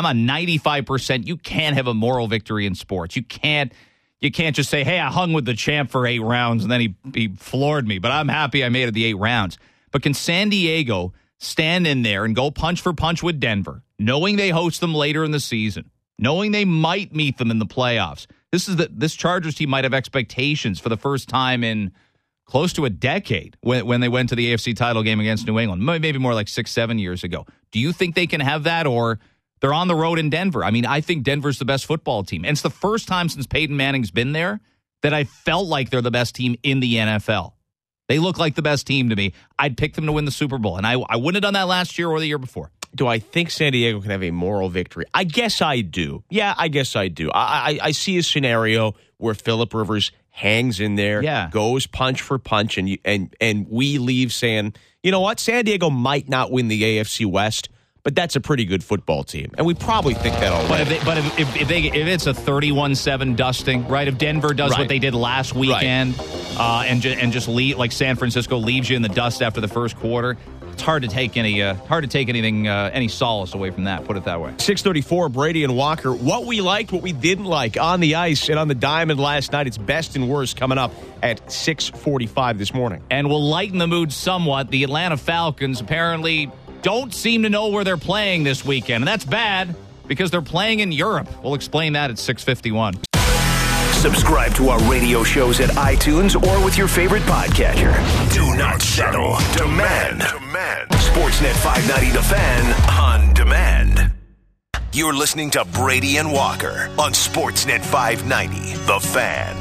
95%. You can't have a moral victory in sports. You can't just say, hey, I hung with the champ for 8 rounds and then he floored me, but I'm happy I made it the 8 rounds. But can San Diego stand in there and go punch for punch with Denver, knowing they host them later in the season, knowing they might meet them in the playoffs? This Chargers team might have expectations for the first time in close to a decade when they went to the AFC title game against New England, maybe more like 6-7 years ago. Do you think they can have that, or They're on the road in Denver. I mean, I think Denver's the best football team. And it's the first time since Peyton Manning's been there that I felt like they're the best team in the NFL. They look like the best team to me. I'd pick them to win the Super Bowl. And I wouldn't have done that last year or the year before. Do I think San Diego can have a moral victory? I guess I do. Yeah, I guess I do. I see a scenario where Phillip Rivers hangs in there, goes punch for punch, and we leave saying, you know what, San Diego might not win the AFC West, but that's a pretty good football team, and we probably think that already. But if it's a 31-7 dusting, right? If Denver does what they did last weekend, and just leave, like San Francisco leaves you in the dust after the first quarter, it's hard to take any solace away from that. Put it that way. 6:34, Brady and Walker. What we liked, what we didn't like on the ice and on the diamond last night. It's best and worst coming up at 6:45 this morning. And we'll lighten the mood somewhat. The Atlanta Falcons apparently don't seem to know where they're playing this weekend, and that's bad because they're playing in Europe. We'll explain that at 6:51. Subscribe to our radio shows at iTunes or with your favorite podcatcher. Do not settle. Demand. Sportsnet 590 The Fan on demand. You're listening to Brady and Walker on Sportsnet 590 The Fan.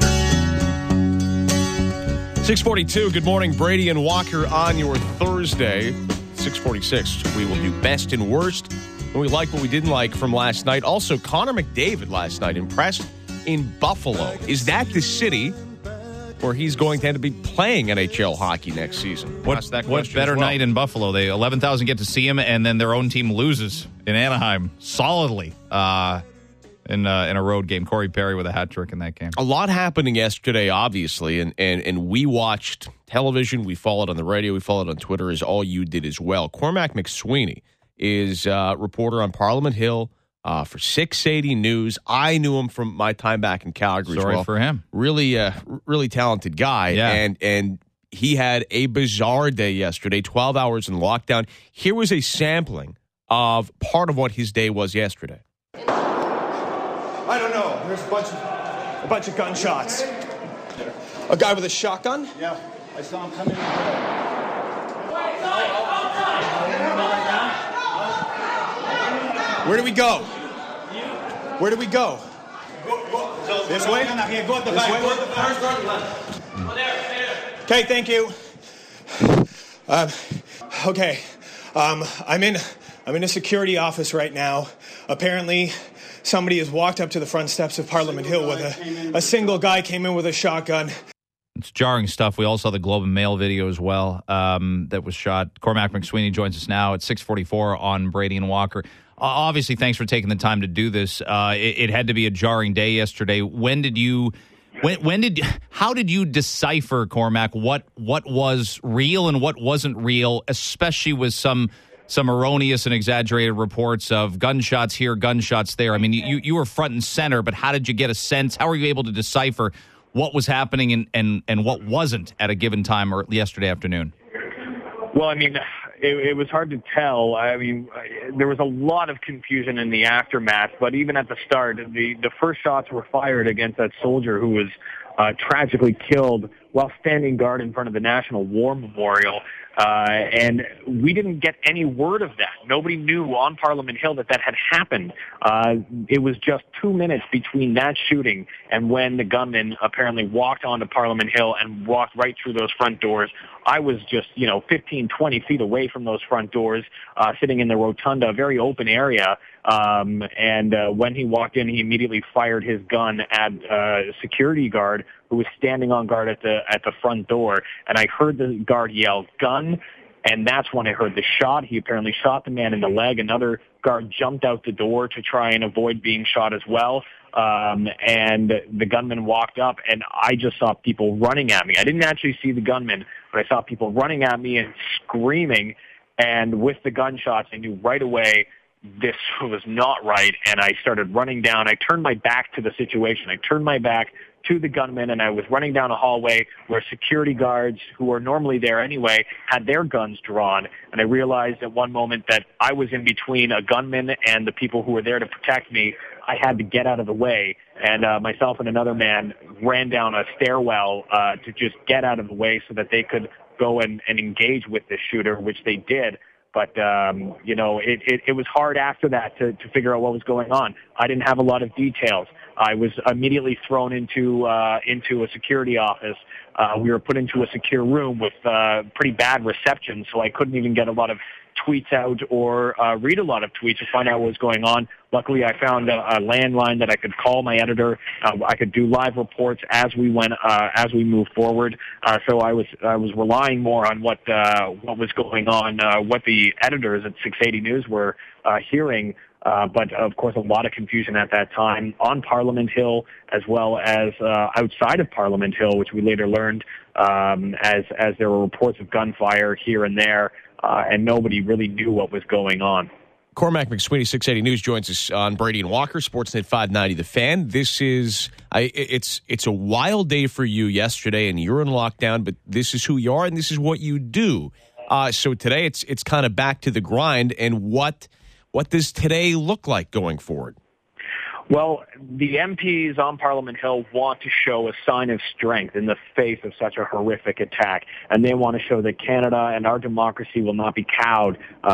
6:42. Good morning, Brady and Walker on your Thursday. 6:46. We will do best and worst. And we like what we didn't like from last night. Also, Connor McDavid last night impressed in Buffalo. Is that the city where he's going to end up be playing NHL hockey next season? What better night in Buffalo? 11,000 get to see him, and then their own team loses in Anaheim solidly in a road game. Corey Perry with a hat trick in that game. A lot happening yesterday, obviously, and we watched television. We followed on the radio. We followed on Twitter, as all you did as well. Cormac McSweeney is a reporter on Parliament Hill for 680 News. I knew him from my time back in Calgary. Sorry for him. Really talented guy. Yeah. And he had a bizarre day yesterday, 12 hours in lockdown. Here was a sampling of part of what his day was yesterday. I don't know. There's a bunch of gunshots. A guy with a shotgun? Yeah. I saw him coming in. Where do we go? Where do we go? This way? This way? Okay, thank you. Okay. I'm in a security office right now. Apparently, somebody has walked up to the front steps of Parliament Hill with a single guy came in with a shotgun. It's jarring stuff. We all saw the Globe and Mail video as well that was shot. Cormac McSweeney joins us now at 6:44 on Brady and Walker. Obviously, thanks for taking the time to do this. It had to be a jarring day yesterday. How did you decipher, Cormac, what was real and what wasn't real, especially with some erroneous and exaggerated reports of gunshots here, gunshots there? I mean, you were front and center, but how did you get a sense? How were you able to decipher what was happening and what wasn't at a given time or yesterday afternoon? Well, I mean, it was hard to tell. I mean, there was a lot of confusion in the aftermath, but even at the start, the first shots were fired against that soldier who was tragically killed while standing guard in front of the National War Memorial. And we didn't get any word of that. Nobody knew on Parliament Hill that had happened. It was just 2 minutes between that shooting and when the gunman apparently walked onto Parliament Hill and walked right through those front doors. I was just, 15, 20 feet away from those front doors, sitting in the rotunda, a very open area. And when he walked in, he immediately fired his gun at a security guard who was standing on guard at the front door. And I heard the guard yell, "Gun!" And that's when I heard the shot. He apparently shot the man in the leg. Another guard jumped out the door to try and avoid being shot as well. And the gunman walked up, and I just saw people running at me. I didn't actually see the gunman, but I saw people running at me and screaming. And with the gunshots, I knew right away this was not right, and I started running down. I turned my back to the situation. I turned my back to the gunman, and I was running down a hallway where security guards, who are normally there anyway, had their guns drawn. And I realized at one moment that I was in between a gunman and the people who were there to protect me. I had to get out of the way, and myself and another man ran down a stairwell to just get out of the way so that they could go and engage with this shooter, which they did. But, it was hard after that to figure out what was going on. I didn't have a lot of details. I was immediately thrown into a security office. We were put into a secure room with pretty bad reception, so I couldn't even get a lot of tweets out or read a lot of tweets to find out what was going on. Luckily, I found a landline that I could call my editor. I could do live reports as we moved forward. So I was relying more on what was going on, what the editors at 680 News were hearing. But of course, a lot of confusion at that time on Parliament Hill, as well as outside of Parliament Hill, which we later learned as there were reports of gunfire here and there, and nobody really knew what was going on. Cormac McSweeney, 680 News, joins us on Brady and Walker, Sportsnet 590 The Fan. This is it's a wild day for you yesterday, and you're in lockdown, but this is who you are, and this is what you do. So today, it's kind of back to the grind, and what does today look like going forward? Well, the MPs on Parliament Hill want to show a sign of strength in the face of such a horrific attack, and they want to show that Canada and our democracy will not be cowed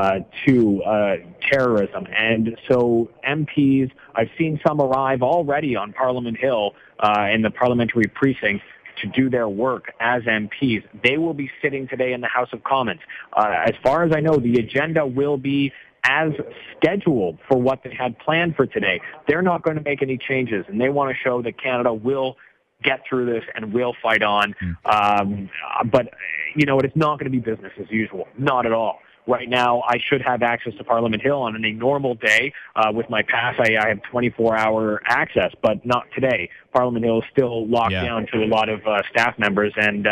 to terrorism. And so MPs, I've seen some arrive already on Parliament Hill in the parliamentary precinct to do their work as MPs. They will be sitting today in the House of Commons. As far as I know, the agenda will be as scheduled for what they had planned for today. They're not going to make any changes, and they want to show that Canada will get through this and will fight on. But, it's not going to be business as usual. Not at all. Right now, I should have access to Parliament Hill on a normal day. With my pass, I have 24-hour access, but not today. Parliament Hill is still locked down to a lot of staff members, and,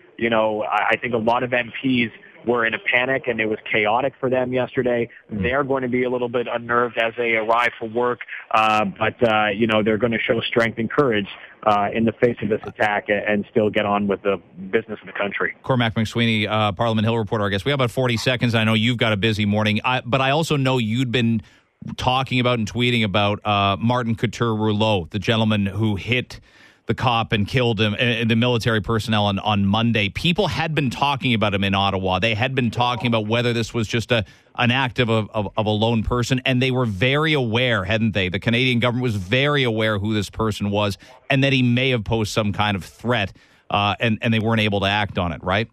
I think a lot of MPs were in a panic, and it was chaotic for them yesterday. They're going to be a little bit unnerved as they arrive for work, but they're going to show strength and courage in the face of this attack and still get on with the business of the country. Cormac McSweeney, Parliament Hill reporter, I guess. We have about 40 seconds. I know you've got a busy morning, but I also know you'd been talking about and tweeting about Martin Couture-Rouleau, the gentleman who hit the cop and killed him, and the military personnel on Monday. People had been talking about him in Ottawa. They had been talking about whether this was just an act of a lone person, and they were very aware, hadn't they? The Canadian government was very aware who this person was, and that he may have posed some kind of threat, and they weren't able to act on it, right?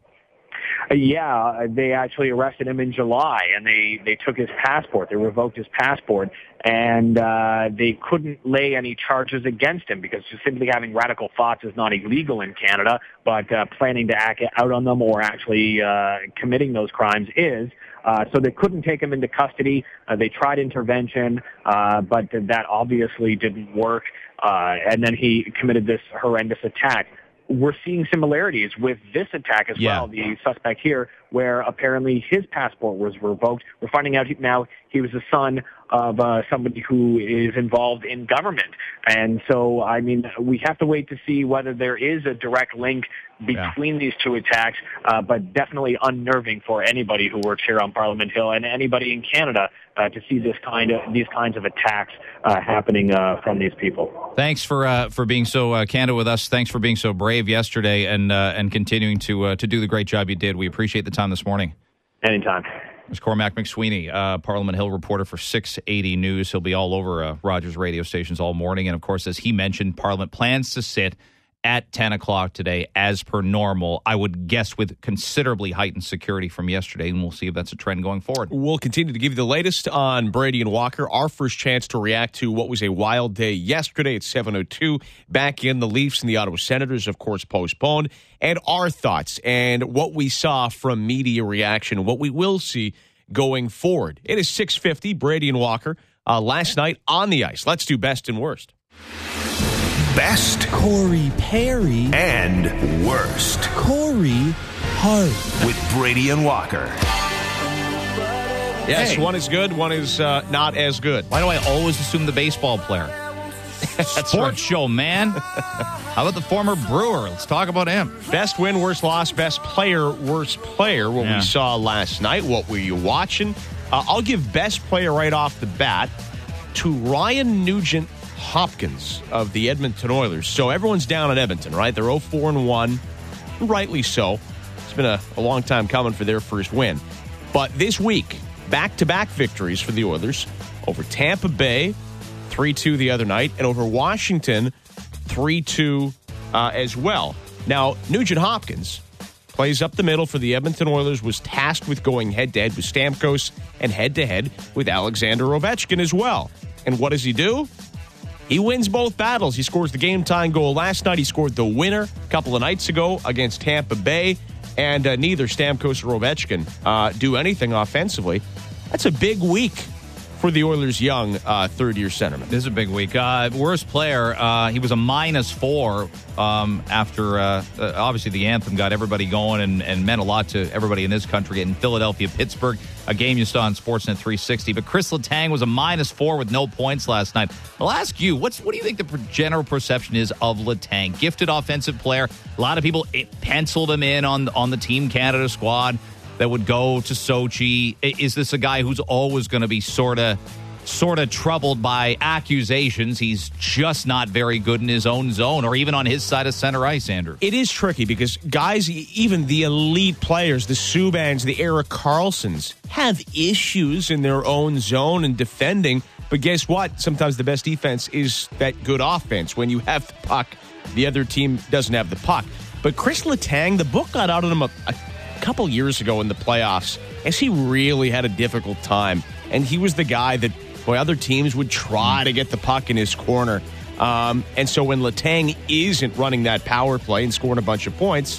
Yeah, they actually arrested him in July, and they took his passport. They revoked his passport, and they couldn't lay any charges against him because just simply having radical thoughts is not illegal in Canada, but planning to act out on them or actually committing those crimes is. So they couldn't take him into custody. They tried intervention, but that obviously didn't work, and then he committed this horrendous attack. We're seeing similarities with this attack as well, the suspect here, where apparently his passport was revoked. We're finding out now he was the son of somebody who is involved in government. And so, we have to wait to see whether there is a direct link between these two attacks, but definitely unnerving for anybody who works here on Parliament Hill and anybody in Canada to see these kinds of attacks happening from these people. Thanks for being so candid with us. Thanks for being so brave yesterday and continuing to do the great job you did. We appreciate the time this morning. Anytime. It's Cormac McSweeney, Parliament Hill reporter for 680 News. He'll be all over Rogers radio stations all morning. And, of course, as he mentioned, Parliament plans to sit at 10 o'clock today as per normal. I would guess with considerably heightened security from yesterday, and we'll see if that's a trend going forward. We'll continue to give you the latest on Brady and Walker. Our first chance to react to what was a wild day yesterday at 7:02. Back in, the Leafs and the Ottawa Senators, of course, postponed. And our thoughts and what we saw from media reaction, what we will see going forward. It is 6:50, Brady and Walker. Last night on the ice. Let's do best and worst. Best, Corey Perry, and worst, Corey Hart. With Brady and Walker. Yes, one is good, one is not as good. Why do I always assume the baseball player? Sports show, man. How about the former Brewer? Let's talk about him. Best win, worst loss, best player, worst player. What we saw last night. What were you watching? I'll give best player right off the bat to Ryan Nugent-Hopkins of the Edmonton Oilers. So everyone's down at Edmonton, right? They're 0-4-1, rightly so. It's been a long time coming for their first win. But this week, back-to-back victories for the Oilers over Tampa Bay, 3-2 the other night, and over Washington, 3-2 as well. Now, Nugent Hopkins plays up the middle for the Edmonton Oilers, was tasked with going head-to-head with Stamkos and head-to-head with Alexander Ovechkin as well. And what does he do? He wins both battles. He scores the game-tying goal last night. He scored the winner a couple of nights ago against Tampa Bay. And neither Stamkos or Ovechkin do anything offensively. That's a big week for the Oilers' young third-year centerman. This is a big week. Worst player, he was a -4 after, obviously, the anthem got everybody going and meant a lot to everybody in this country in Philadelphia-Pittsburgh, a game you saw on Sportsnet 360. But Chris Letang was a -4 with no points last night. I'll ask you, what do you think the general perception is of Letang? Gifted offensive player. A lot of people penciled him in on the Team Canada squad that would go to Sochi. Is this a guy who's always going to be sort of troubled by accusations? He's just not very good in his own zone or even on his side of center ice, Andrew. It is tricky because guys, even the elite players, the Subbans, the Erik Karlssons, have issues in their own zone and defending. But guess what? Sometimes the best defense is that good offense. When you have the puck, the other team doesn't have the puck. But Chris Letang, the book got out on him a couple years ago in the playoffs as he really had a difficult time. And he was the guy that, other teams would try to get the puck in his corner. And so when Letang isn't running that power play and scoring a bunch of points,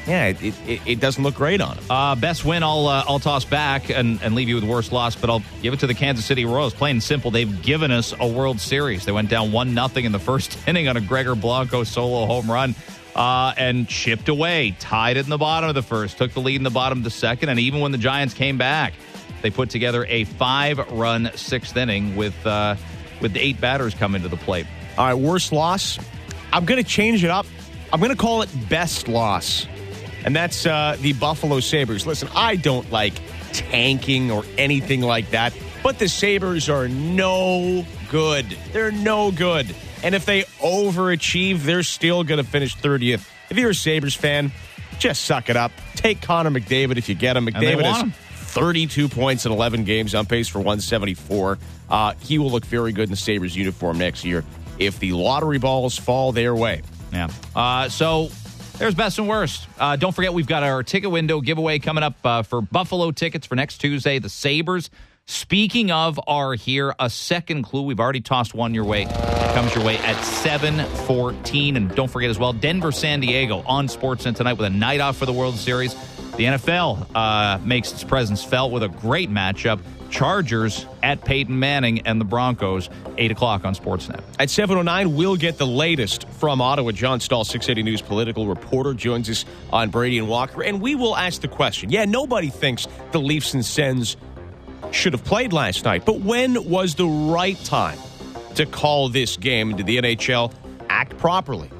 it doesn't look great on him. Best win, I'll toss back and leave you with worst loss, but I'll give it to the Kansas City Royals. Plain and simple, they've given us a World Series. They went down 1-0 in the first inning on a Gregor Blanco solo home run. And chipped away, tied it in the bottom of the first, took the lead in the bottom of the second, and even when the Giants came back, they put together a 5-run sixth inning with 8 batters coming to the plate. All right, worst loss. I'm going to change it up. I'm going to call it best loss, and that's the Buffalo Sabres. Listen, I don't like tanking or anything like that, but the Sabres are no good. They're no good. And if they overachieve, they're still going to finish 30th. If you're a Sabres fan, just suck it up. Take Connor McDavid if you get him. McDavid has 32 points in 11 games, on pace for 174. He will look very good in the Sabres uniform next year if the lottery balls fall their way. Yeah. So there's best and worst. Don't forget, we've got our ticket window giveaway coming up for Buffalo tickets for next Tuesday. The Sabres, speaking of, are here. A second clue. We've already tossed one your way. It comes your way at 7:14. And don't forget as well, Denver-San Diego on Sportsnet tonight with a night off for the World Series. The NFL makes its presence felt with a great matchup. Chargers at Peyton Manning and the Broncos, 8 o'clock on Sportsnet. At 7:09, we'll get the latest from Ottawa. John Stahl, 680 News political reporter, joins us on Brady and Walker. And we will ask the question. Yeah, nobody thinks the Leafs and Sens should have played last night. But when was the right time to call this game? Did the NHL act properly?